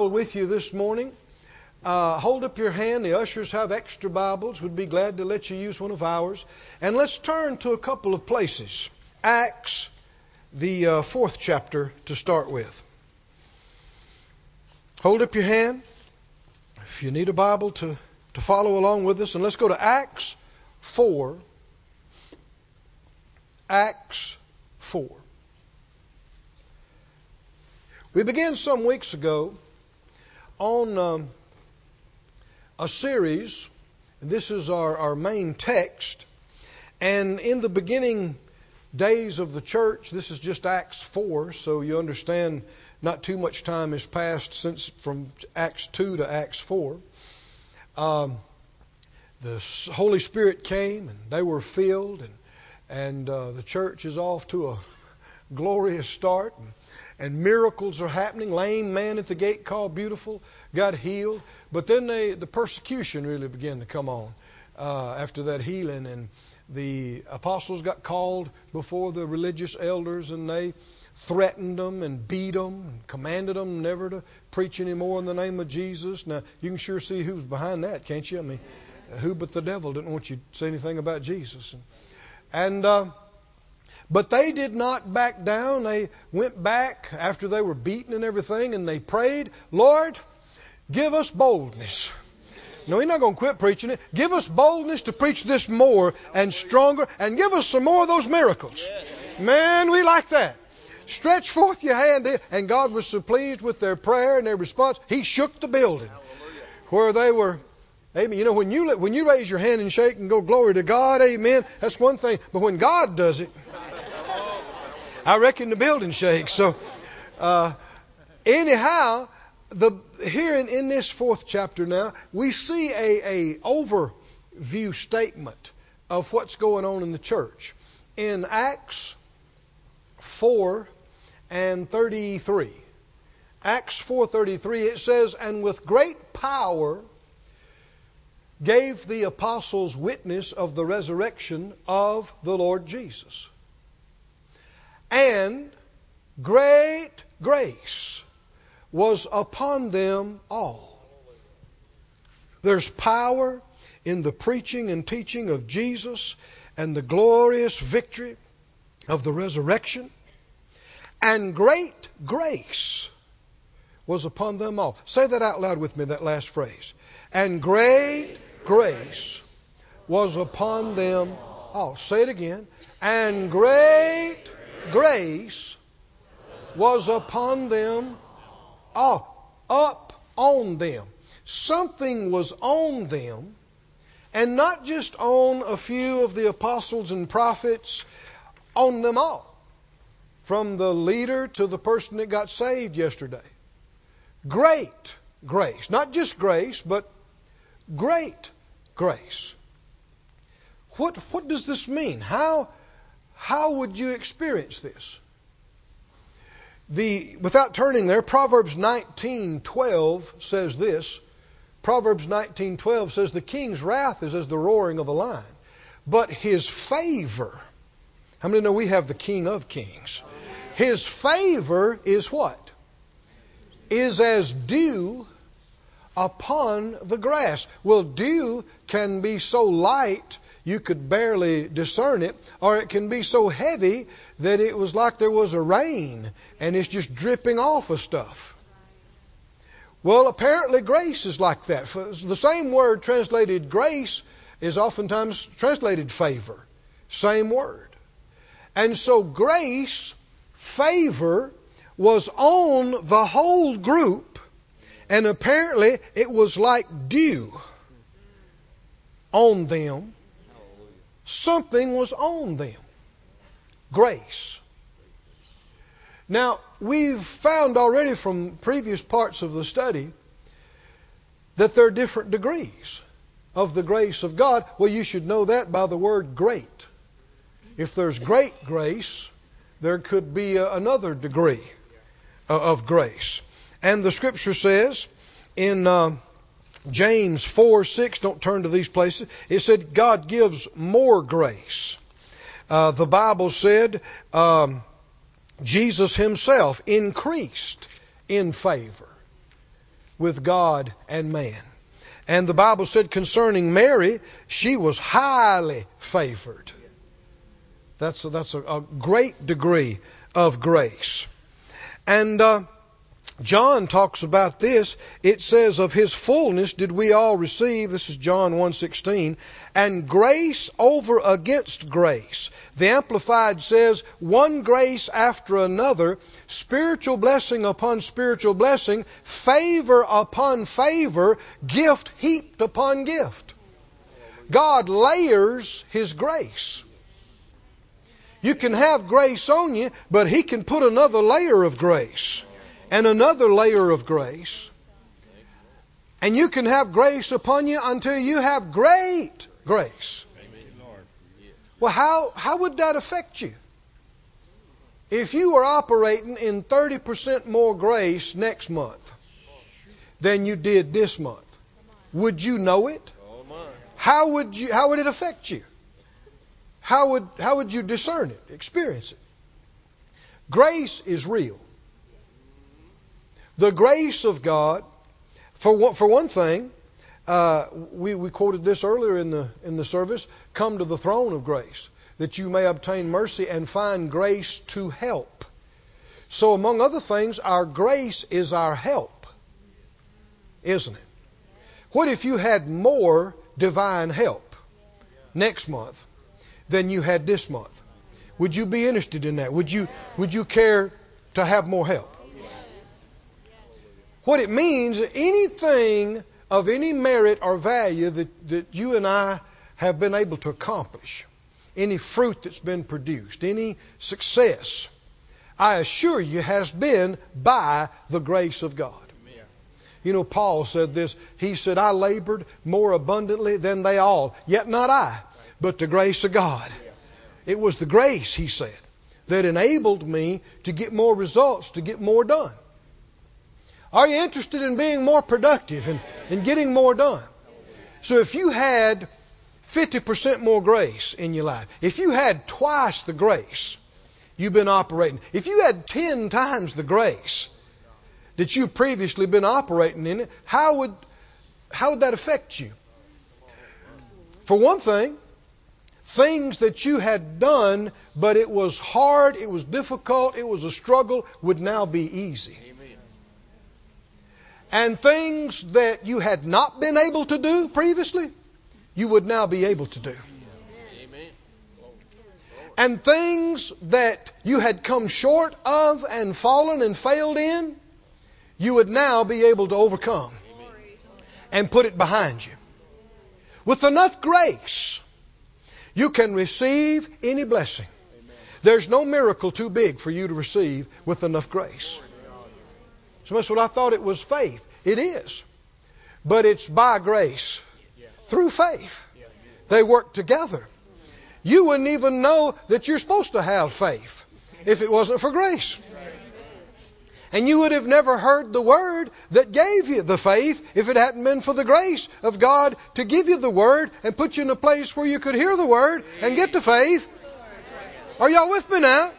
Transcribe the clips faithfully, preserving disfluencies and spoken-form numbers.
Bible with you this morning, uh, hold up your hand. The ushers have extra Bibles. We'd be glad to let you use one of ours. And let's turn to a couple of places. Acts, the uh, fourth chapter to start with. Hold up your hand if you need a Bible to, to follow along with us. And let's go to Acts four. Acts four. We began some weeks ago on um, a series. This is our, our main text. And in the beginning days of the church, this is just Acts four, so you understand not too much time has passed since from Acts two to Acts four. Um, the Holy Spirit came and they were filled, and, and uh, the church is off to a glorious start. And, And miracles are happening. Lame man at the gate called Beautiful got healed. But then they, the persecution really began to come on uh, after that healing. And the apostles got called before the religious elders, and they threatened them and beat them and commanded them never to preach anymore in the name of Jesus. Now, you can sure see who's behind that, can't you? I mean, who but the devil didn't want you to say anything about Jesus. And, and uh, But they did not back down. They went back after they were beaten and everything, and they prayed, Lord, give us boldness. No, He's not going to quit preaching it. Give us boldness to preach this more and stronger, and give us some more of those miracles. Man, we like that. Stretch forth your hand. And God was so pleased with their prayer and their response, He shook the building where they were. Amen. You know, when you when you raise your hand and shake and go, glory to God, amen, that's one thing. But when God does it, I reckon the building shakes. So, uh, anyhow, the here in, in this fourth chapter now, we see a, a overview statement of what's going on in the church. In Acts four and thirty-three. Acts four thirty-three, it says, and with great power gave the apostles witness of the resurrection of the Lord Jesus. And great grace was upon them all. There's power in the preaching and teaching of Jesus and the glorious victory of the resurrection. And great grace was upon them all. Say that out loud with me, that last phrase. And great grace was upon them all. Say it again. And great grace was upon them all. Up on them. Something was on them, and not just on a few of the apostles and prophets, on them all. From the leader to the person that got saved yesterday. Great grace. Not just grace, but great grace. What, what does this mean? How, how would you experience this? The, without turning there, Proverbs nineteen twelve says this. Proverbs nineteen twelve says, the king's wrath is as the roaring of a lion, but his favor. How many know we have the King of Kings? His favor is what? Is as dew upon the grass. Well, dew can be so light you could barely discern it, or it can be so heavy that it was like there was a rain and it's just dripping off of stuff. Well, apparently grace is like that. The same word translated grace is oftentimes translated favor. Same word. And so grace, favor, was on the whole group, and apparently it was like dew on them. Something was on them. Grace. Now, we've found already from previous parts of the study that there are different degrees of the grace of God. Well, you should know that by the word great. If there's great grace, there could be a, another degree of grace. And the scripture says in uh, James four six, don't turn to these places, it said God gives more grace. Uh, the Bible said um, Jesus Himself increased in favor. with God and man. And the Bible said concerning Mary, she was highly favored. That's a, that's a, a great degree of grace. And uh, John talks about this. It says, of his fullness did we all receive, this is John one sixteen, and grace over against grace. The Amplified says, one grace after another, spiritual blessing upon spiritual blessing, favor upon favor, gift heaped upon gift. God layers His grace. You can have grace on you, but He can put another layer of grace. And another layer of grace. And you can have grace upon you until you have great grace. Well, how, how would that affect you? If you were operating in thirty percent more grace next month than you did this month, would you know it? How would you, how would it affect you? How would, how would you discern it, experience it? Grace is real. The grace of God, for one, for one thing, uh, we, we quoted this earlier in the in the service, come to the throne of grace, that you may obtain mercy and find grace to help. So among other things, our grace is our help, isn't it? What if you had more divine help next month than you had this month? Would you be interested in that? Would you would you care to have more help? What it means, anything of any merit or value that, that you and I have been able to accomplish, any fruit that's been produced, any success, I assure you has been by the grace of God. Amen. You know, Paul said this. He said, I labored more abundantly than they all, yet not I, but the grace of God. Yes. It was the grace, he said, that enabled me to get more results, to get more done. Are you interested in being more productive and, and getting more done? So if you had fifty percent more grace in your life, if you had twice the grace you've been operating, if you had ten times the grace that you've previously been operating in it, how would, how would that affect you? For one thing, things that you had done, but it was hard, it was difficult, it was a struggle, would now be easy. And things that you had not been able to do previously, you would now be able to do. Amen. And things that you had come short of and fallen and failed in, you would now be able to overcome and put it behind you. With enough grace, you can receive any blessing. There's no miracle too big for you to receive with enough grace. So much what I thought it was faith. It is. But it's by grace. Through faith. They work together. You wouldn't even know that you're supposed to have faith if it wasn't for grace. And you would have never heard the word that gave you the faith if it hadn't been for the grace of God to give you the word and put you in a place where you could hear the word and get the faith. Are y'all with me now?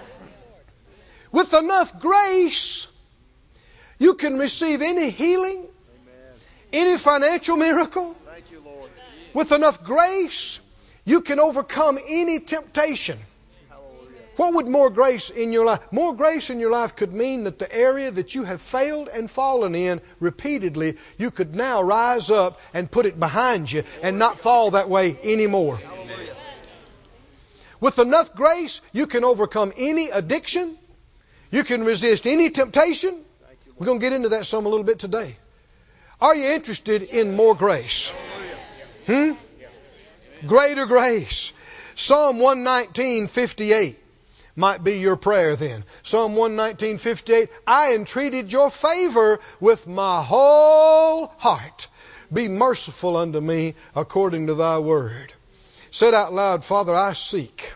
With enough grace, you can receive any healing, amen, any financial miracle. Thank you, Lord. With enough grace, you can overcome any temptation. Hallelujah. What would more grace in your life? More grace in your life could mean that the area that you have failed and fallen in repeatedly, you could now rise up and put it behind you and not fall that way anymore. Hallelujah. With enough grace, you can overcome any addiction. You can resist any temptation. We're going to get into that some a little bit today. Are you interested in more grace? Hmm? Greater grace. Psalm one nineteen fifty-eight might be your prayer then. Psalm one nineteen fifty-eight. I entreated your favor with my whole heart. Be merciful unto me according to thy word. Said out loud, Father, I seek.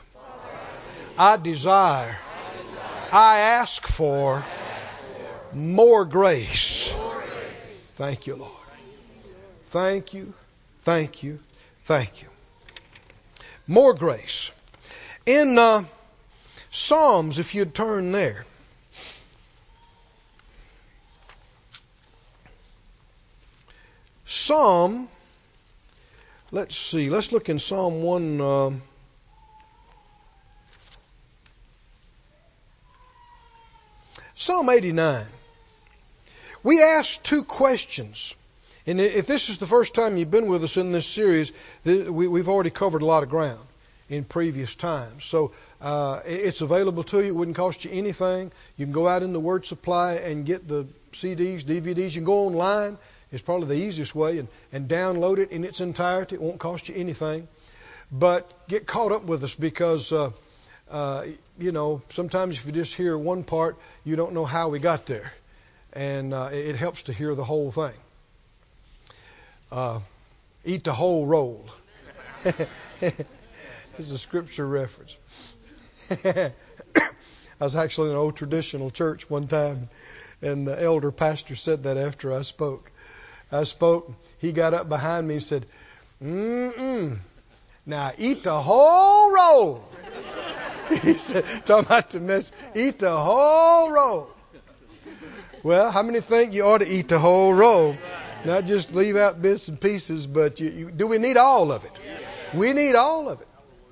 I desire. I ask for more grace. Thank you, Lord. Thank you, thank you, thank you. More grace. In uh, Psalms, if you'd turn there. Psalm, let's see, let's look in Psalm one. Uh, Psalm eighty-nine. We asked two questions. And if this is the first time you've been with us in this series, we've already covered a lot of ground in previous times. So uh, it's available to you. It wouldn't cost you anything. You can go out in the Word Supply and get the C Ds, D V Ds. You can go online. It's probably the easiest way, and, and download it in its entirety. It won't cost you anything. But get caught up with us because, uh, uh, you know, sometimes if you just hear one part, you don't know how we got there. And uh, it helps to hear the whole thing. Uh, eat the whole roll. This is a scripture reference. I was actually in an old traditional church one time, and the elder pastor said that after I spoke. I spoke, he got up behind me and said, mm-mm, now eat the whole roll. He said, talking about the mess, eat the whole roll. Well, how many think you ought to eat the whole roll? Not just leave out bits and pieces, but you, you, do we need all of it? We need all of it.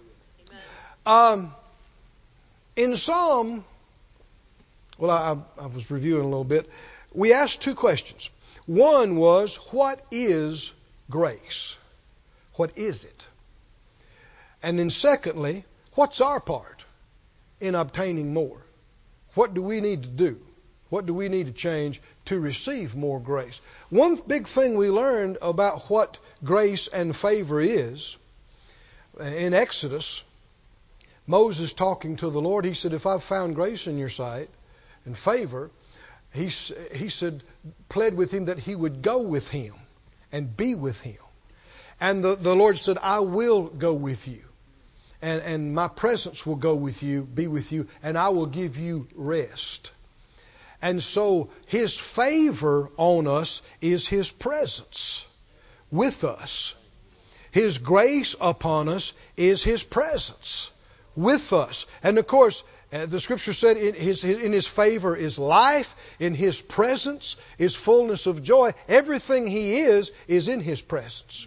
Um, in Psalm, well, I, I was reviewing a little bit. We asked two questions. One was, what is grace? What is it? And then secondly, what's our part in obtaining more? What do we need to do? What do we need to change to receive more grace? One big thing we learned about what grace and favor is, in Exodus, Moses talking to the Lord, he said, if I've found grace in your sight and favor, he, he said, pled with him that he would go with him and be with him. And the, the Lord said, I will go with you. And, and my presence will go with you, be with you, and I will give you rest. And so His favor on us is His presence with us. His grace upon us is His presence with us. And of course, uh, the Scripture said in his, in His favor is life, in His presence is fullness of joy. Everything He is, is in His presence.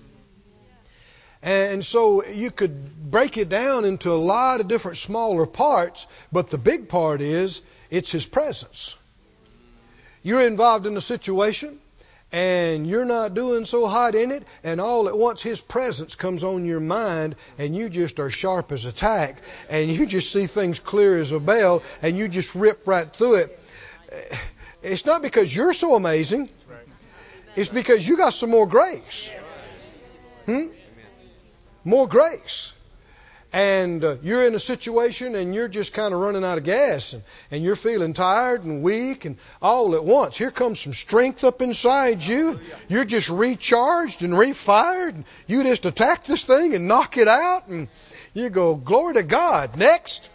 And so you could break it down into a lot of different smaller parts, but the big part is, it's His presence. You're involved in a situation, and you're not doing so hot in it, and all at once His presence comes on your mind, and you just are sharp as a tack, and you just see things clear as a bell, and you just rip right through it. It's not because you're so amazing. It's because you got some more grace. Hmm? More grace. And uh, you're in a situation and you're just kind of running out of gas and, and you're feeling tired and weak and all at once. Here comes some strength up inside you. You're just recharged and refired. And you just attack this thing and knock it out and you go, glory to God. Next.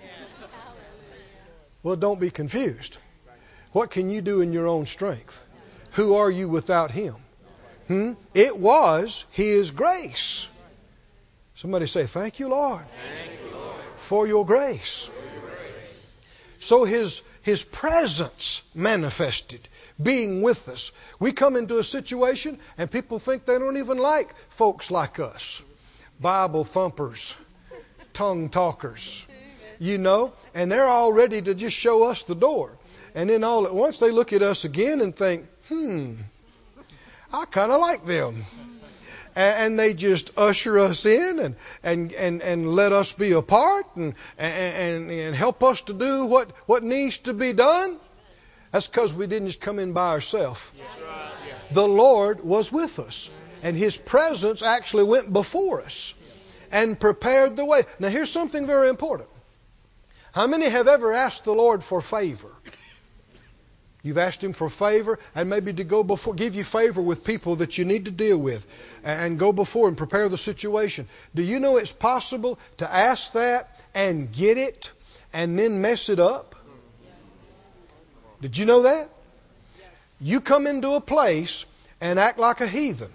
Well, don't be confused. What can you do in your own strength? Who are you without Him? Hmm? It was His grace. Somebody say, thank you, Lord, thank you, Lord. For your grace. For your grace. So his, his presence manifested, being with us. We come into a situation and people think they don't even like folks like us. Bible thumpers, tongue talkers, you know, and they're all ready to just show us the door. And then all at once they look at us again and think, hmm, I kind of like them. And they just usher us in and, and, and, and let us be a part and, and, and help us to do what, what needs to be done. That's because we didn't just come in by ourselves. The Lord was with us. And His presence actually went before us and prepared the way. Now here's something very important. How many have ever asked the Lord for favor? You've asked Him for favor and maybe to go before, give you favor with people that you need to deal with and go before and prepare the situation. Do you know it's possible to ask that and get it and then mess it up? Did you know that? You come into a place and act like a heathen.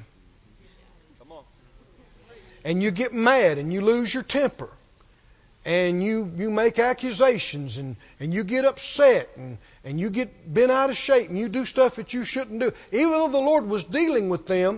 And you get mad and you lose your temper. And you, you make accusations and, and you get upset and, and you get bent out of shape and you do stuff that you shouldn't do. Even though the Lord was dealing with them,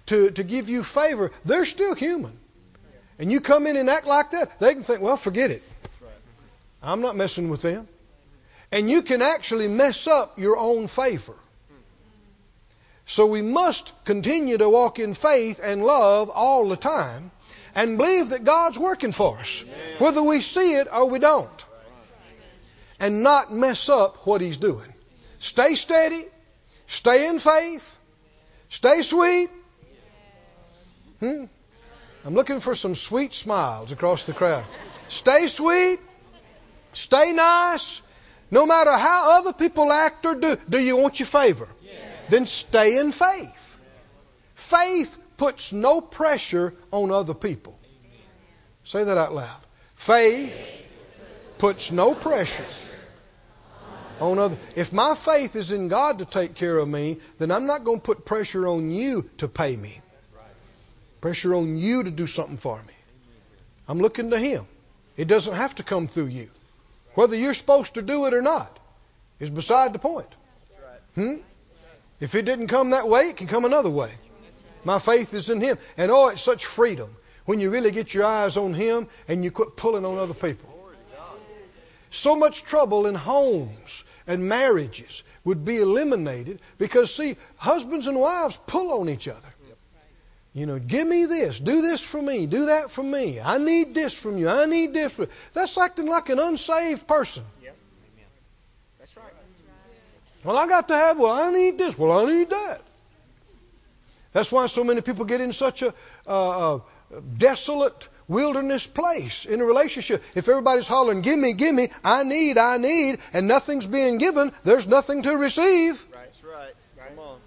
to, to give you favor, they're still human. And you come in and act like that, they can think, well, forget it. I'm not messing with them. And you can actually mess up your own favor. So we must continue to walk in faith and love all the time and believe that God's working for us, whether we see it or we don't, and not mess up what He's doing. Stay steady, stay in faith, stay sweet. Hmm? I'm looking for some sweet smiles across the crowd. Stay sweet, stay nice. No matter how other people act or do, do you want your favor? Yes. Then stay in faith. Faith puts no pressure on other people. Say that out loud. Faith puts no pressure on other. If my faith is in God to take care of me, then I'm not going to put pressure on you to pay me. Pressure on you to do something for me. I'm looking to Him. It doesn't have to come through you. Whether you're supposed to do it or not is beside the point. Hmm? If it didn't come that way, it can come another way. My faith is in Him. And oh, it's such freedom when you really get your eyes on Him and you quit pulling on other people. So much trouble in homes and marriages would be eliminated because, see, husbands and wives pull on each other. You know, give me this, do this for me, do that for me. I need this from you, I need this from you. That's acting like an unsaved person. Yep. Amen. That's right. Well, I got to have, well, I need this, well, I need that. That's why so many people get in such a uh, uh, desolate wilderness place in a relationship. If everybody's hollering, give me, give me, I need, I need, and nothing's being given, there's nothing to receive. Right. That's right. Come on.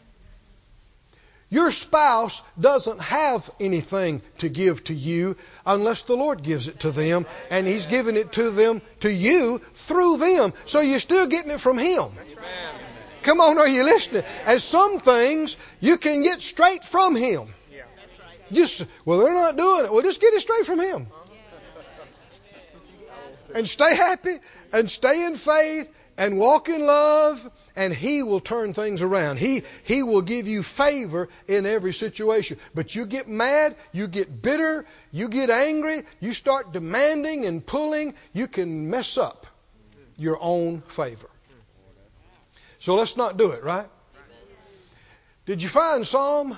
Your spouse doesn't have anything to give to you unless the Lord gives it to them, and He's giving it to them, to you, through them. So you're still getting it from Him. Amen. Come on, are you listening? As some things you can get straight from Him. Yeah. Just, well, they're not doing it. Well, just get it straight from Him. And stay happy, and stay in faith, and walk in love, and He will turn things around. He He will give you favor in every situation. But you get mad, you get bitter, you get angry, you start demanding and pulling, you can mess up your own favor. So let's not do it, right? Did you find Psalm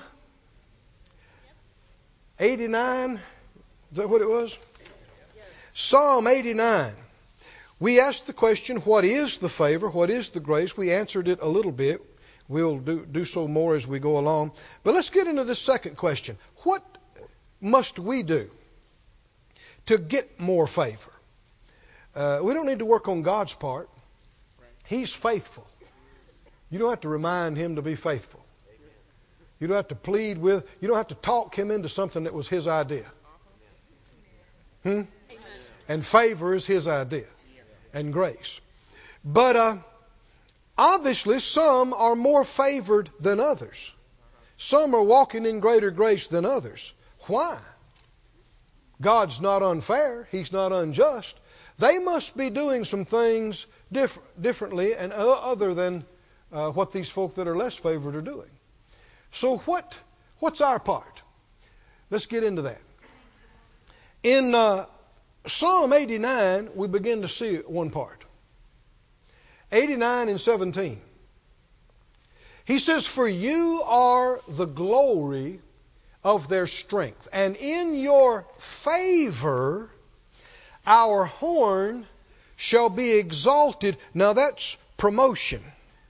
eighty-nine? Is that what it was? Psalm eighty-nine. We asked the question, what is the favor? What is the grace? We answered it a little bit. We'll do, do so more as we go along. But let's get into this second question. What must we do to get more favor? Uh, we don't need to work on God's part. He's faithful. You don't have to remind Him to be faithful. You don't have to plead with, you don't have to talk Him into something that was His idea. Hmm? And favor is His idea. And grace. But uh, obviously some are more favored than others. Some are walking in greater grace than others. Why? God's not unfair. He's not unjust. They must be doing some things diff- differently and uh, other than uh, what these folk that are less favored are doing. So what? What's our part? Let's get into that. In uh, Psalm eighty-nine, we begin to see one part. eighty-nine and seventeen. He says, for you are the glory of their strength, and in your favor our horn shall be exalted. Now that's promotion.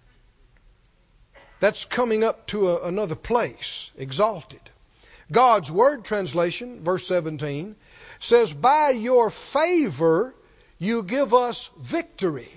That's coming up to a, another place, exalted. God's Word translation, verse seventeen, says, by your favor you give us victory.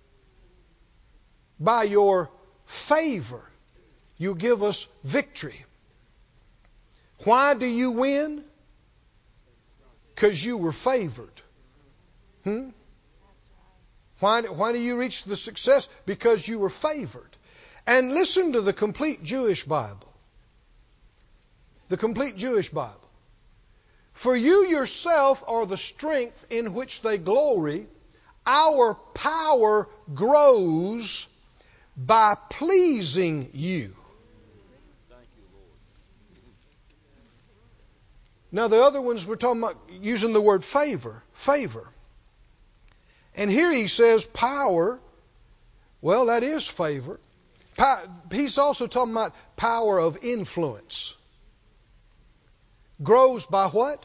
By your favor you give us victory. Why do you win? Because you were favored. Hmm? Why, why do you reach the success? Because you were favored. And listen to the complete Jewish Bible. The complete Jewish Bible. For you yourself are the strength in which they glory. Our power grows by pleasing you. Now the other ones we're talking about using the word favor. Favor. And here he says power. Well, that is favor. He's also talking about power of influence. Grows by what?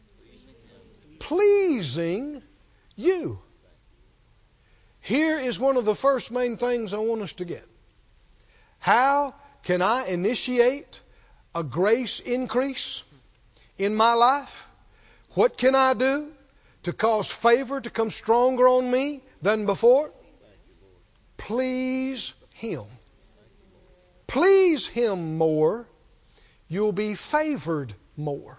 Pleasing you. Here is one of the first main things I want us to get. How can I initiate a grace increase in my life? What can I do to cause favor to come stronger on me than before? Please Him. Please Him more, you'll be favored more.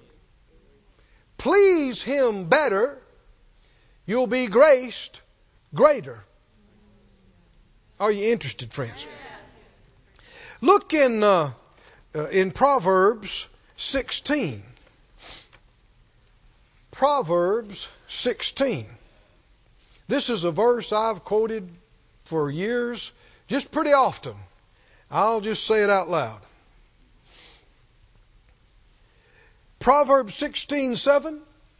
Please Him better, you'll be graced greater. Are you interested, friends? Look in uh, uh, in Proverbs sixteen. Proverbs sixteen. This is a verse I've quoted for years, just pretty often. I'll just say it out loud. Proverbs sixteen seven.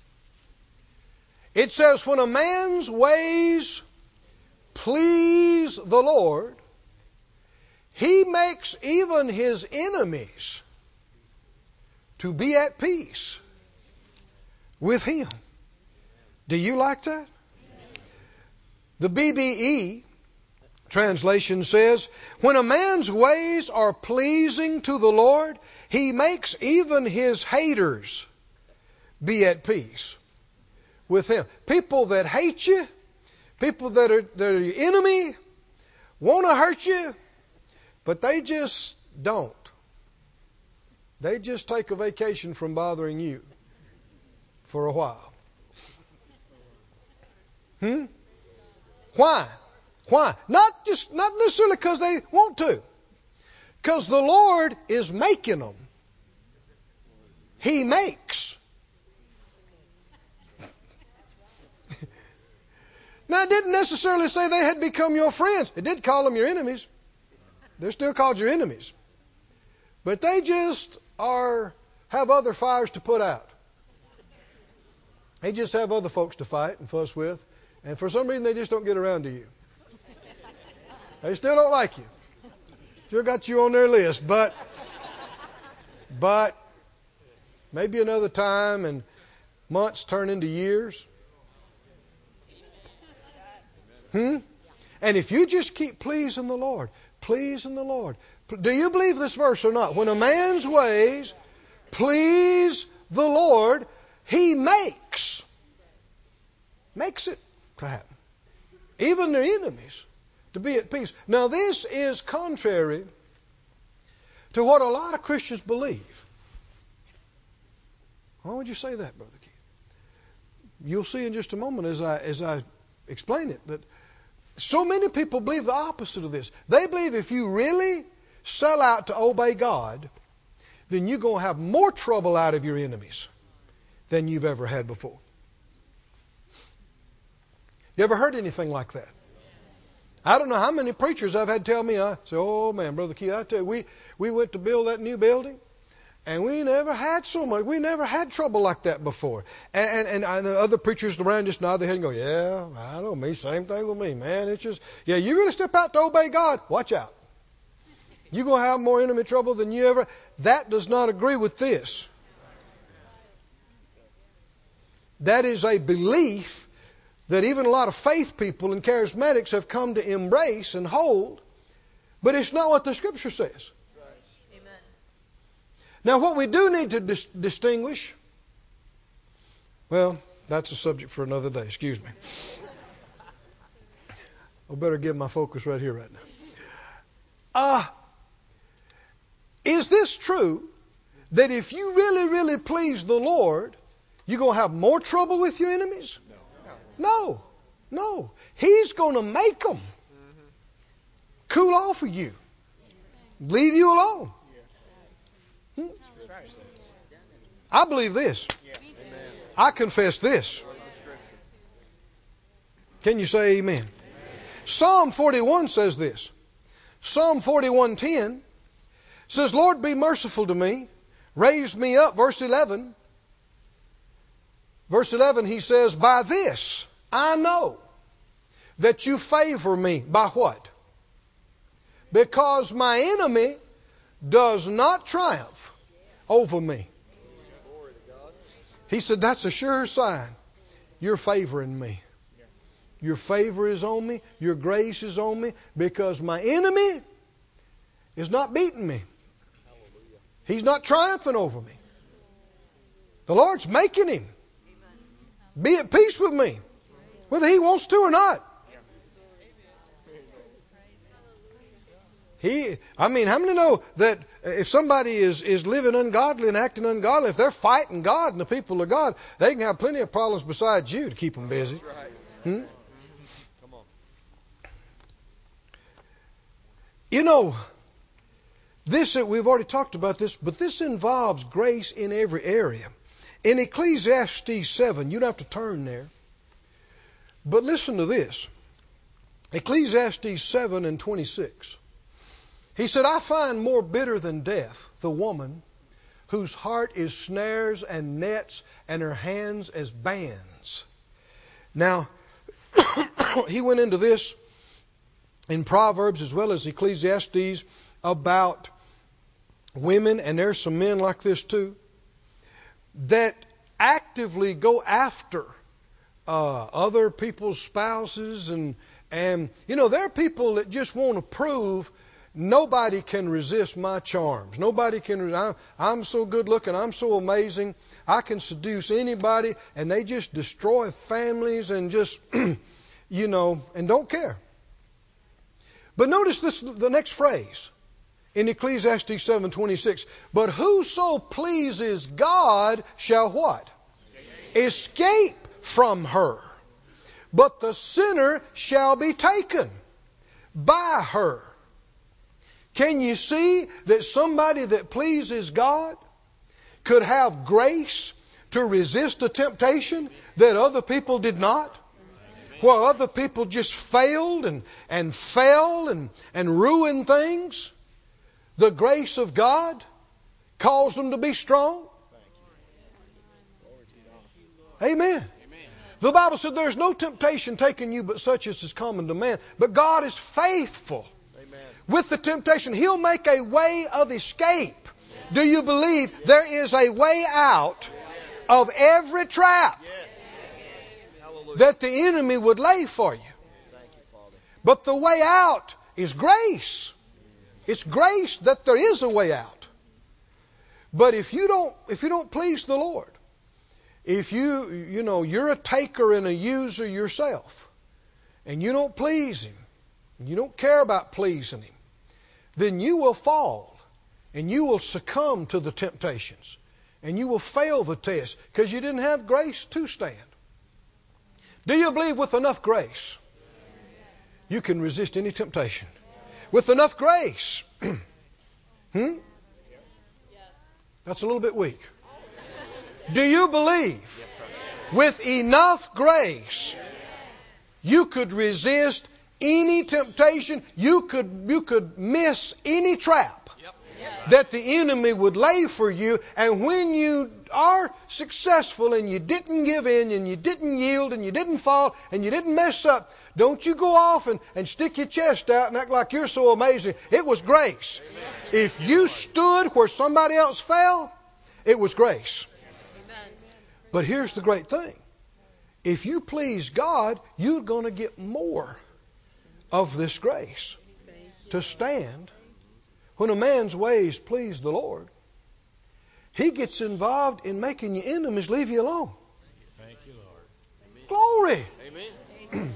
It says, when a man's ways please the Lord, He makes even his enemies to be at peace with Him. Do you like that? The B B E translation says, when a man's ways are pleasing to the Lord, He makes even His haters be at peace with Him. People that hate you, people that are, that are your enemy, want to hurt you, but they just don't. They just take a vacation from bothering you for a while. Hmm? Why? Why? Not just not necessarily because they want to. Because the Lord is making them. He makes. Now, it didn't necessarily say they had become your friends. It did call them your enemies. They're still called your enemies. But they just are have other fires to put out. They just have other folks to fight and fuss with. And for some reason, they just don't get around to you. They still don't like you. Still got you on their list. But, but maybe another time, and months turn into years. Hmm? And if you just keep pleasing the Lord, pleasing the Lord. Do you believe this verse or not? When a man's ways please the Lord, He makes. Makes it to happen. Even their enemies to be at peace. Now this is contrary to what a lot of Christians believe. Why would you say that, Brother Keith? You'll see in just a moment as I as I explain it that so many people believe the opposite of this. They believe if you really sell out to obey God, then you're going to have more trouble out of your enemies than you've ever had before. You ever heard anything like that? I don't know how many preachers I've had tell me, I say, oh man, Brother Keith, I tell you, we, we went to build that new building, and we never had so much, we never had trouble like that before. And, and, and the other preachers around just nod their head and go, yeah, I know me, same thing with me, man. It's just, yeah, you really step out to obey God, watch out. You're going to have more enemy trouble than you ever. That does not agree with this. That is a belief that even a lot of faith people and charismatics have come to embrace and hold, but it's not what the Scripture says. Amen. Now, what we do need to dis- distinguish, well, that's a subject for another day. Excuse me. I better get my focus right here, right now. Uh, is this true that if you really, really please the Lord, you're going to have more trouble with your enemies? No, no. He's going to make them cool off of you. Leave you alone. Hmm? I believe this. I confess this. Can you say amen? Psalm forty-one says this. Psalm forty-one ten says, Lord, be merciful to me. Raise me up, verse eleven, Verse eleven, he says, by this I know that you favor me. By what? Because my enemy does not triumph over me. He said, that's a sure sign you're favoring me. Your favor is on me. Your grace is on me. Because my enemy is not beating me. He's not triumphing over me. The Lord's making him be at peace with me, whether he wants to or not. He, I mean, how many know that if somebody is, is living ungodly and acting ungodly, if they're fighting God and the people of God, they can have plenty of problems besides you to keep them busy. Hmm? You know, this, we've already talked about this, but this involves grace in every area. In Ecclesiastes seven, you don't have to turn there, but listen to this. Ecclesiastes seven and twenty-six. He said, I find more bitter than death the woman whose heart is snares and nets and her hands as bands. Now, he went into this in Proverbs as well as Ecclesiastes about women, and there's some men like this too, that actively go after uh, other people's spouses. And, and, you know, there are people that just want to prove nobody can resist my charms. Nobody can. I'm, I'm so good looking. I'm so amazing. I can seduce anybody. And they just destroy families and just, you know, and don't care. But notice this, the next phrase in Ecclesiastes seven twenty-six. But whoso pleases God shall what? Escape from her. But the sinner shall be taken by her. Can you see that somebody that pleases God could have grace to resist a temptation that other people did not? While other people just failed and, and fell and, and ruined things, the grace of God caused them to be strong. Amen. The Bible said there's no temptation taken you but such as is common to man. But God is faithful. With the temptation, He'll make a way of escape. Do you believe there is a way out of every trap that the enemy would lay for you? But the way out is grace. It's grace that there is a way out. But if you don't, if you don't please the Lord, if you, you know, you're a taker and a user yourself, and you don't please Him, and you don't care about pleasing Him, then you will fall and you will succumb to the temptations and you will fail the test because you didn't have grace to stand. Do you believe with enough grace you can resist any temptation? With enough grace. hmm? That's a little bit weak. Do you believe with enough grace you could resist any temptation? You could, you could miss any trap that the enemy would lay for you. And when you are successful and you didn't give in and you didn't yield and you didn't fall and you didn't mess up, don't you go off and, and stick your chest out and act like you're so amazing. It was grace. Amen. If you stood where somebody else fell, it was grace. Amen. But here's the great thing. If you please God, you're going to get more of this grace to stand. When a man's ways please the Lord, He gets involved in making your enemies leave you alone. Thank you, Lord. Glory. Amen.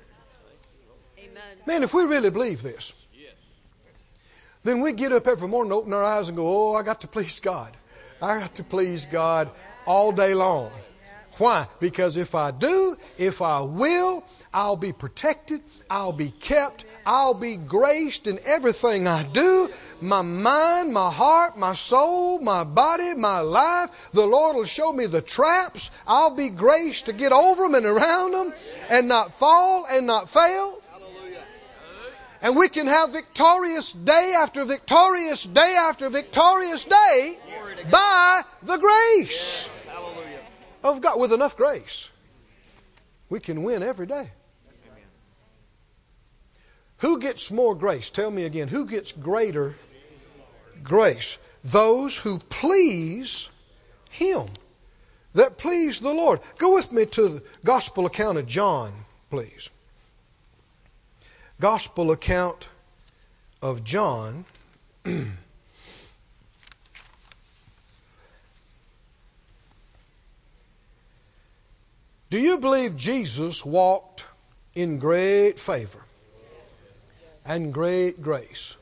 Man, if we really believe this, then we get up every morning, open our eyes and go, oh, I got to please God. I got to please God all day long. Why? Because if I do, if I will, I'll be protected, I'll be kept, I'll be graced in everything I do. My mind, my heart, my soul, my body, my life. The Lord will show me the traps. I'll be graced to get over them and around them and not fall and not fail. And we can have victorious day after victorious day after victorious day by the grace. of God. With enough grace, we can win every day. Who gets more grace? Tell me again. Who gets greater grace? Those who please Him. That please the Lord. Go with me to the Gospel account of John, please. Gospel account of John. Do you believe Jesus walked in great favor and great grace?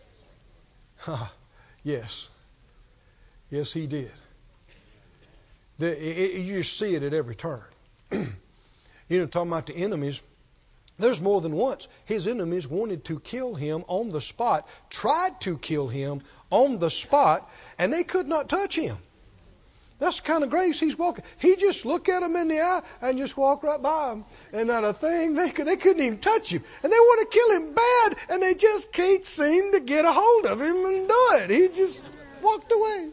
Yes. Yes, He did. The, it, you just see it at every turn. You know, talking about the enemies, there's more than once His enemies wanted to kill Him on the spot, tried to kill Him on the spot, and they could not touch Him. That's the kind of grace He's walking. He just looked at them in the eye and just walked right by them. And not a thing, they, could, they couldn't even touch Him. And they want to kill Him bad, and they just can't seem to get a hold of Him and do it. He just walked away.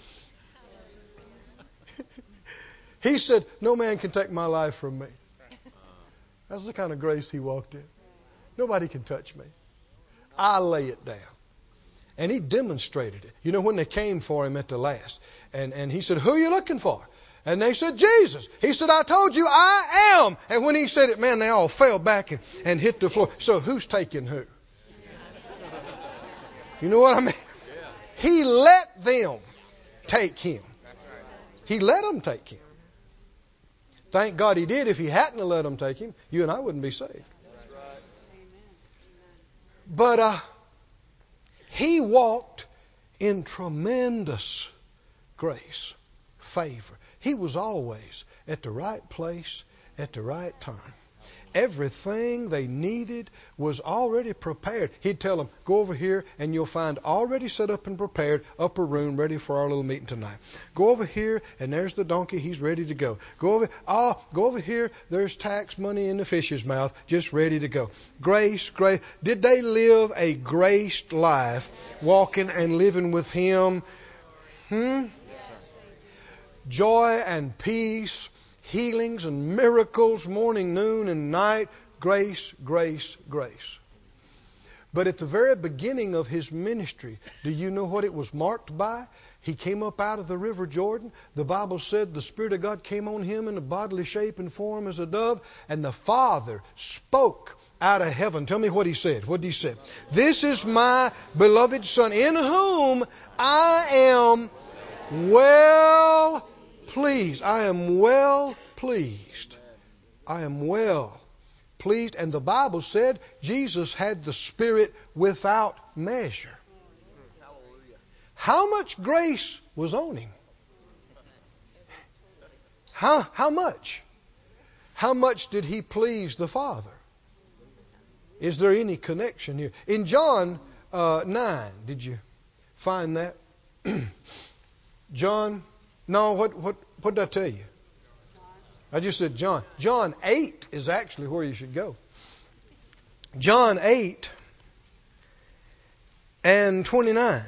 He said, no man can take my life from me. That's the kind of grace He walked in. Nobody can touch me. I lay it down. And He demonstrated it. You know, when they came for Him at the last, and, and He said, who are you looking for? And they said, Jesus. He said, I told you I am. And when He said it, man, they all fell back and, and hit the floor. So who's taking who? You know what I mean? He let them take Him. He let them take Him. Thank God He did. If He hadn't let them take Him, you and I wouldn't be saved. But uh, He walked in tremendous grace, favor. He was always at the right place at the right time. Everything they needed was already prepared. He'd tell them, go over here and you'll find already set up and prepared upper room ready for our little meeting tonight. Go over here and there's the donkey. He's ready to go. Go over, oh, go over here. There's tax money in the fish's mouth, just ready to go. Grace, grace. Did they live a graced life, walking and living with Him? Hmm? Joy and peace. Healings and miracles, morning, noon, and night. Grace, grace, grace. But at the very beginning of His ministry, do you know what it was marked by? He came up out of the river Jordan. The Bible said the Spirit of God came on Him in a bodily shape and form as a dove. And the Father spoke out of heaven. Tell me what He said. What did He say? This is my beloved Son, in whom I am well pleased. I am well pleased. I am well pleased. And the Bible said Jesus had the Spirit without measure. How much grace was on Him? How, how much? How much did He please the Father? Is there any connection here? In John uh, nine, did you find that? John, no, what, what, what did I tell you? I just said John. John eight is actually where you should go. John eight and twenty-nine.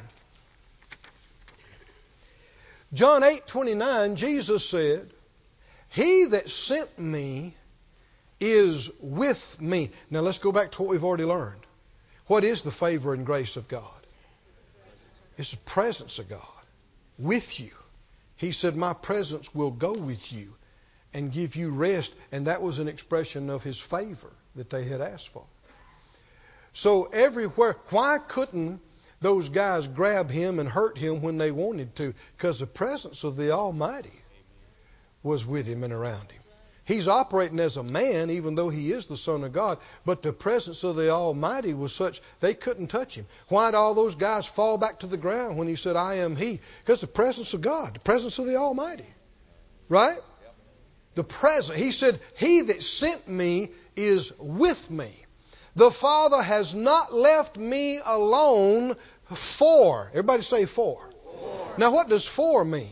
John eight twenty-nine, Jesus said, He that sent me is with me. Now let's go back to what we've already learned. What is the favor and grace of God? It's the presence of God with you. He said, my presence will go with you and give you rest. And that was an expression of His favor that they had asked for. So everywhere, why couldn't those guys grab Him and hurt Him when they wanted to? Because the presence of the Almighty was with Him and around Him. He's operating as a man, even though He is the Son of God. But the presence of the Almighty was such, they couldn't touch Him. Why did all those guys fall back to the ground when He said, I am He? Because the presence of God, the presence of the Almighty. Right? The presence. He said, He that sent me is with me. The Father has not left me alone for. Everybody say for. for. Now what does for mean?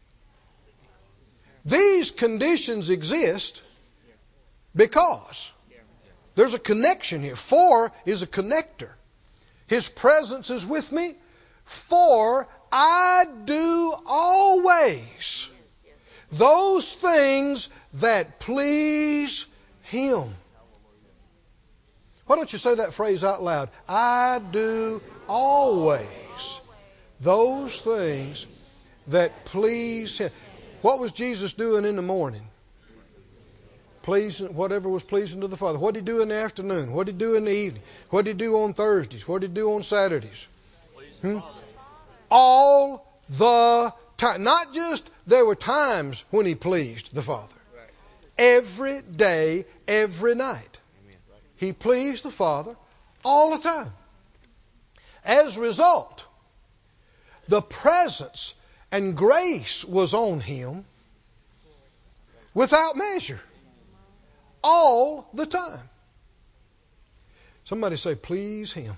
These conditions exist because there's a connection here. For is a connector. His presence is with me. For I do always those things that please Him. Why don't you say that phrase out loud? I do always those things that please Him. What was Jesus doing in the morning? Pleasing, whatever was pleasing to the Father. What did He do in the afternoon? What did He do in the evening? What did He do on Thursdays? What did He do on Saturdays? Hmm? All the time. Not just there were times when He pleased the Father. Every day, every night. He pleased the Father all the time. As a result, the presence and grace was on Him without measure. All the time. Somebody say, please Him.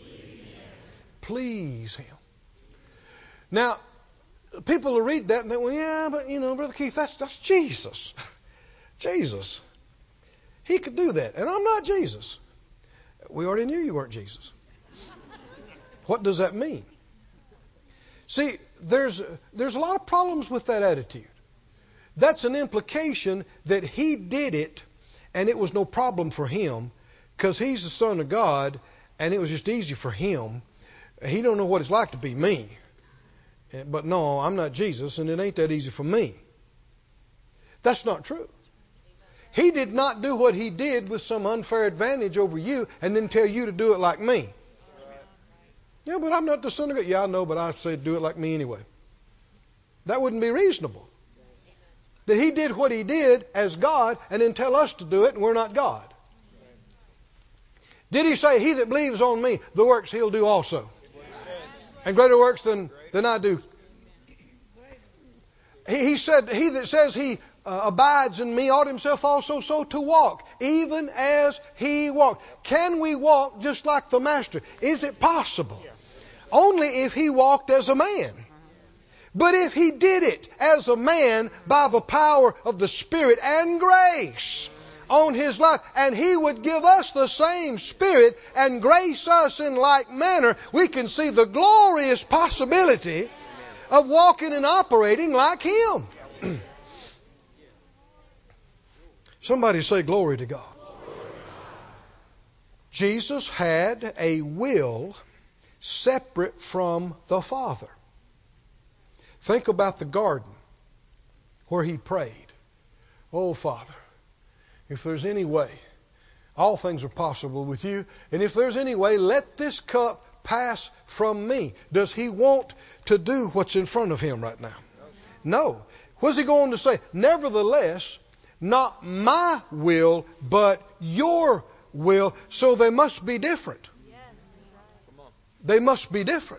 Please Him. Now, people will read that and think, well, yeah, but, you know, Brother Keith, that's, that's Jesus. Jesus. He could do that. And I'm not Jesus. We already knew you weren't Jesus. What does that mean? See, there's, there's a lot of problems with that attitude. That's an implication that He did it and it was no problem for Him because He's the Son of God and it was just easy for Him. He don't know what it's like to be me. But no, I'm not Jesus and it ain't that easy for me. That's not true. He did not do what He did with some unfair advantage over you and then tell you to do it like me. Yeah, but I'm not the Son of God. Yeah, I know, but I say do it like me anyway. That wouldn't be reasonable. That He did what He did as God and then tell us to do it and we're not God. Did He say, He that believes on me, the works He'll do also? And greater works than, than I do. He, he said, He that says He uh, abides in me ought himself also so to walk, even as He walked. Can we walk just like the Master? Is it possible? Only if He walked as a man. But if He did it as a man by the power of the Spirit and grace on His life, and He would give us the same Spirit and grace us in like manner, we can see the glorious possibility of walking and operating like Him. Somebody say glory to God. Jesus had a will separate from the Father. Think about the garden where He prayed. Oh, Father, if there's any way, all things are possible with You. And if there's any way, let this cup pass from me. Does He want to do what's in front of Him right now? No. What's He going to say? Nevertheless, not my will, but Your will. So they must be different. They must be different.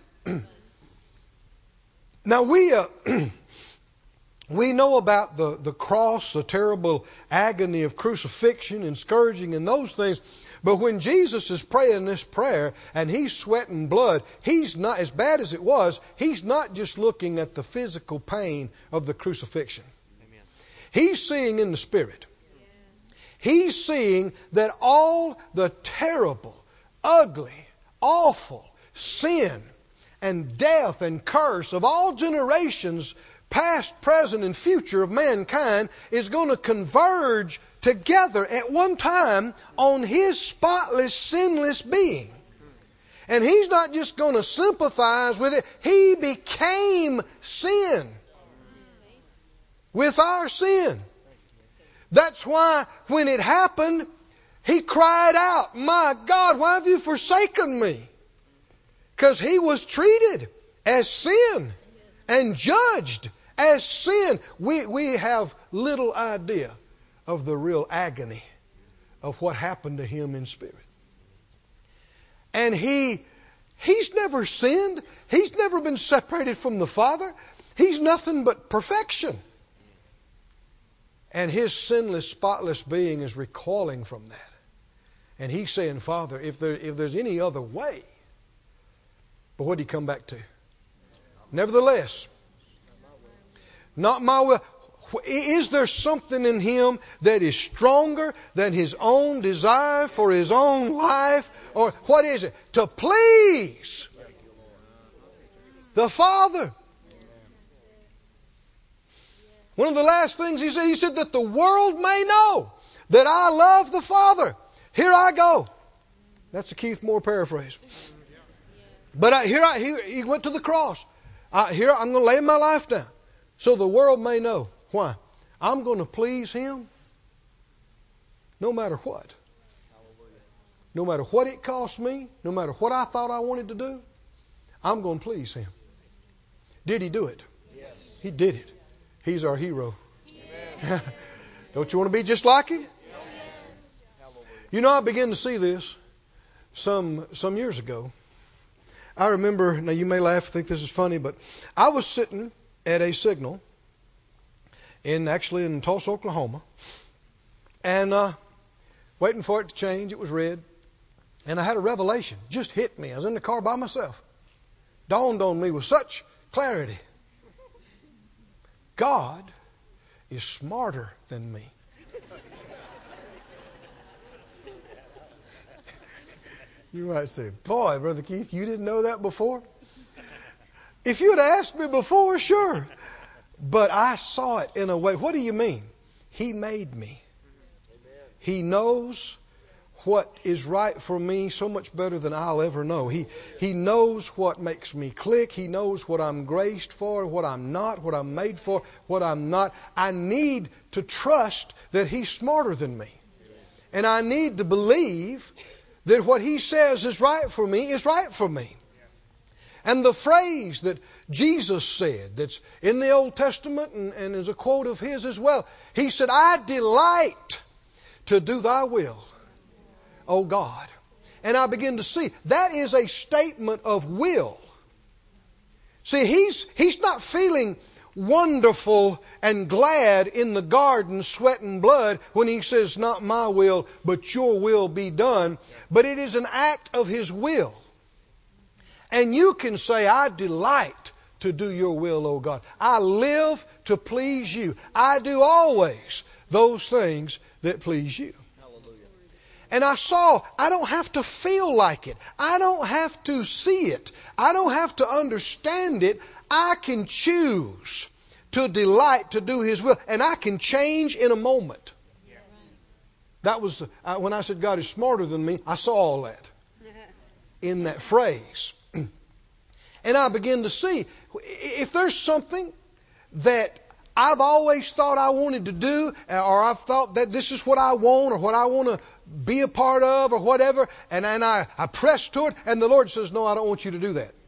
Now we uh, we know about the, the cross, the terrible agony of crucifixion and scourging and those things. But when Jesus is praying this prayer and He's sweating blood, He's not, as bad as it was, He's not just looking at the physical pain of the crucifixion. Amen. He's seeing in the Spirit. He's seeing that all the terrible, ugly, awful sin and death and curse of all generations, past, present, and future of mankind, is going to converge together at one time on His spotless, sinless being. And He's not just going to sympathize with it. He became sin with our sin. That's why when it happened, He cried out, my God, why have You forsaken me? Because He was treated as sin and judged as sin. We, we have little idea of the real agony of what happened to Him in spirit. And He, He's never sinned. He's never been separated from the Father. He's nothing but perfection. And His sinless, spotless being is recoiling from that. And He's saying, Father, if there, if there's any other way. But what did He come back to? Nevertheless, not my will. Is there something in Him that is stronger than His own desire for His own life? Or what is it? To please the Father. One of the last things he said, he said that the world may know that I love the Father. Here I go. That's a Keith Moore paraphrase. But I, here I, he, he went to the cross. I, here I'm going to lay my life down so the world may know. Why? I'm going to please Him no matter what. No matter what it cost me, no matter what I thought I wanted to do, I'm going to please Him. Did He do it? Yes. He did it. He's our hero. Don't you want to be just like Him? Yes. You know, I began to see this some some years ago. I remember, now you may laugh, think this is funny, but I was sitting at a signal in actually in Tulsa, Oklahoma, and uh, waiting for it to change. It was red. And I had a revelation. Just hit me. I was in the car by myself. Dawned on me with such clarity. God is smarter than me. You might say, boy, Brother Keith, you didn't know that before? If you had asked me before, sure. But I saw it in a way. What do you mean? He made me. He knows what is right for me so much better than I'll ever know. He He knows what makes me click. He knows what I'm graced for, what I'm not, what I'm made for, what I'm not. I need to trust that He's smarter than me. And I need to believe that what He says is right for me is right for me. And the phrase that Jesus said, that's in the Old Testament and, and is a quote of His as well. He said, I delight to do Thy will, O God. And I begin to see that is a statement of will. See, he's he's not feeling wonderful and glad in the garden, sweating blood, when He says, not my will, but your will be done. But it is an act of His will. And you can say, I delight to do your will, O God. I live to please you. I do always those things that please you. And I saw, I don't have to feel like it. I don't have to see it. I don't have to understand it. I can choose to delight to do His will. And I can change in a moment. That was, the, I, when I said God is smarter than me, I saw all that in that phrase. And I begin to see, if there's something that I've always thought I wanted to do, or I've thought that this is what I want, or what I want to be a part of, or whatever, and then I, I press to it, and the Lord says, no, I don't want you to do that.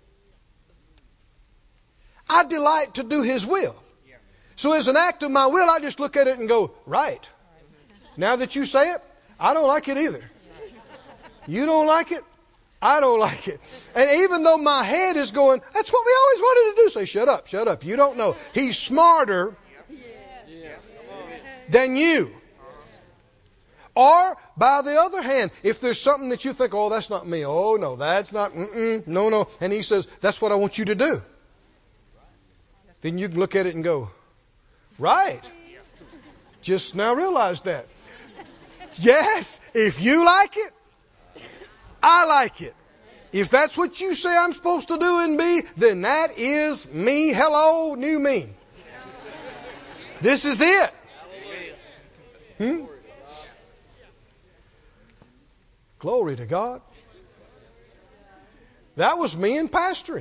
I delight to do His will. So as an act of my will, I just look at it and go, right. Now that you say it, I don't like it either. You don't like it? I don't like it. And even though my head is going, that's what we always wanted to do. Say, shut up, shut up. You don't know. He's smarter than you. Or, by the other hand, if there's something that you think, oh, that's not me. Oh, no, that's not, mm-mm, no, no. And He says, that's what I want you to do. Then you can look at it and go, right. Just now realized that. Yes, if you like it, I like it. If that's what you say I'm supposed to do and be, then that is me. Hello, new me. This is it. Hmm? Glory to God. That was me in pastoring.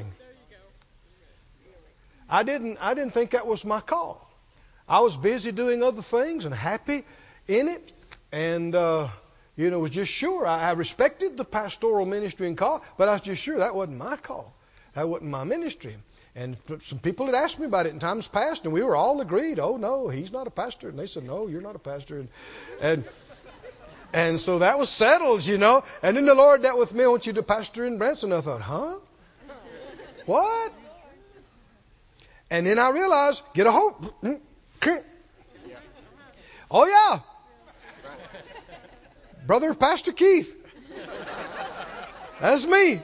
I didn't, I didn't think that was my call. I was busy doing other things and happy in it. And, uh, you know, was just sure. I, I respected the pastoral ministry and call, but I was just sure that wasn't my call. That wasn't my ministry. And some people had asked me about it in times past, and we were all agreed, oh, no, he's not a pastor. And they said, no, you're not a pastor. And and, and so that was settled, you know. And then the Lord dealt with me, I want you to pastor in Branson. I thought, huh? What? And then I realized, get a hold. Oh, yeah. Brother Pastor Keith. That's me.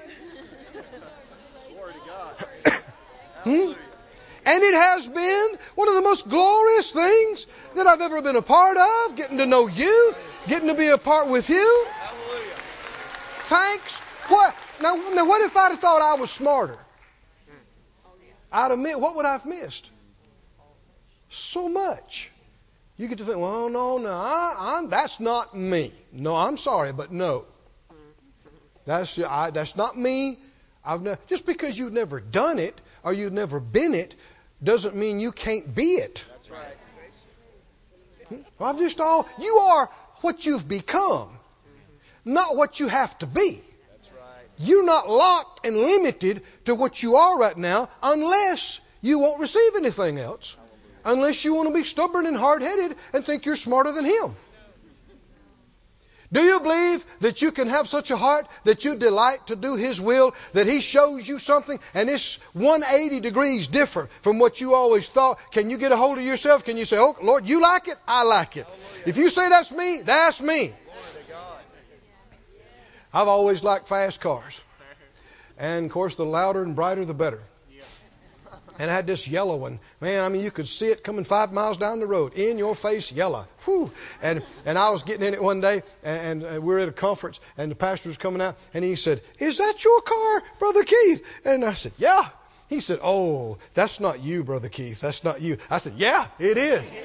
Hmm? And it has been one of the most glorious things that I've ever been a part of, getting to know you, getting to be a part with you. Thanks. What? Now, now what if I'd have thought I was smarter? I'd admit, what would I have missed? so much. You get to think, well, no, no, I, I'm, that's not me. No, I'm sorry, but no. That's I, that's not me. I've ne- just because you've never done it or you've never been it doesn't mean you can't be it. That's right. I'm just all, you are what you've become, not what you have to be. That's right. You're not locked and limited to what you are right now unless you won't receive anything else. Unless you want to be stubborn and hard-headed and think you're smarter than Him. Do you believe that you can have such a heart that you delight to do His will, that He shows you something and it's one hundred eighty degrees different from what you always thought? Can you get a hold of yourself? Can you say, oh, Lord, you like it? I like it. If you say that's me, that's me. I've always liked fast cars. And, of course, the louder and brighter, the better. And I had this yellow one. Man, I mean, you could see it coming five miles down the road. In your face, yellow. Whew. And and I was getting in it one day, and, and we were at a conference, and the pastor was coming out, and he said, is that your car, Brother Keith? And I said, yeah. He said, oh, that's not you, Brother Keith. That's not you. I said, yeah, it is.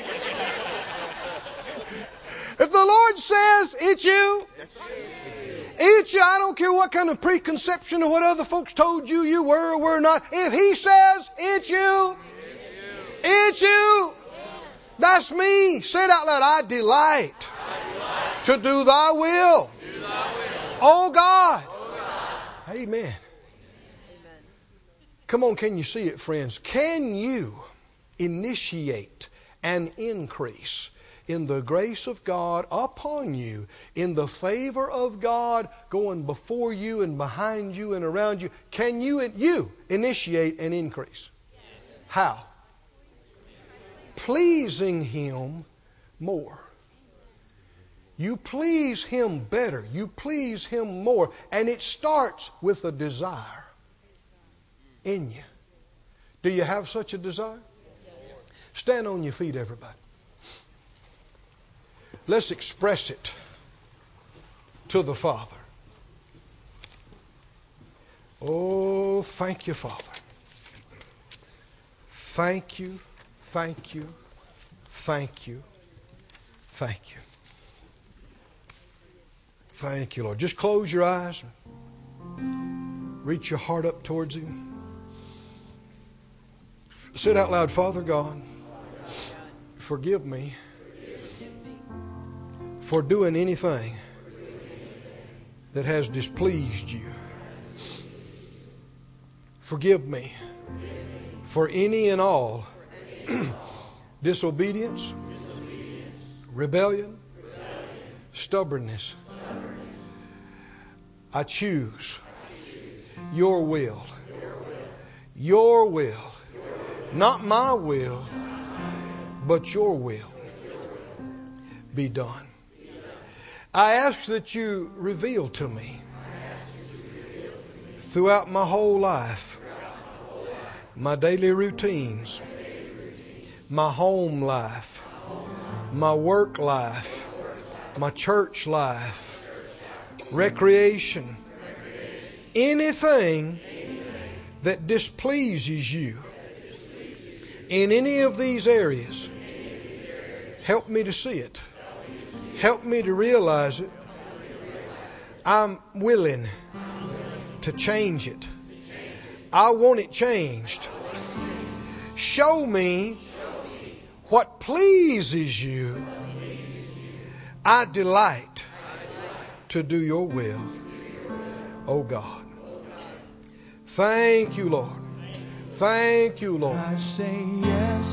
If the Lord says it's you, it's you. I don't care what kind of preconception or what other folks told you you were or were not. If He says it's you, it's you. That's me. Say it out loud. I delight to do Thy will. Oh God. Amen. Come on, can you see it, friends? Can you initiate an increase in the grace of God upon you, in the favor of God going before you and behind you and around you? Can you, you initiate an increase? Yes. How? Pleasing Him more. You please Him better. You please Him more. And it starts with a desire in you. Do you have such a desire? Stand on your feet, everybody. Let's express it to the Father. Oh, thank you, Father. Thank you, thank you, thank you, thank you. Thank you, Lord. Just close your eyes. Reach your heart up towards Him. Say it out loud, Father God, forgive me for doing anything that has displeased you. Forgive me for any and all disobedience, rebellion, stubbornness. I choose your will. Your will. Not my will, but your will be done. I ask that you reveal to me throughout my whole life, my daily routines, my home life, my work life, my church life, recreation, anything that displeases you in any of these areas. Help me to see it. Help me to realize it. I'm willing to change it. I want it changed. Show me what pleases you. I delight to do your will, oh God. Thank you, Lord. Thank you, Lord. I say yes.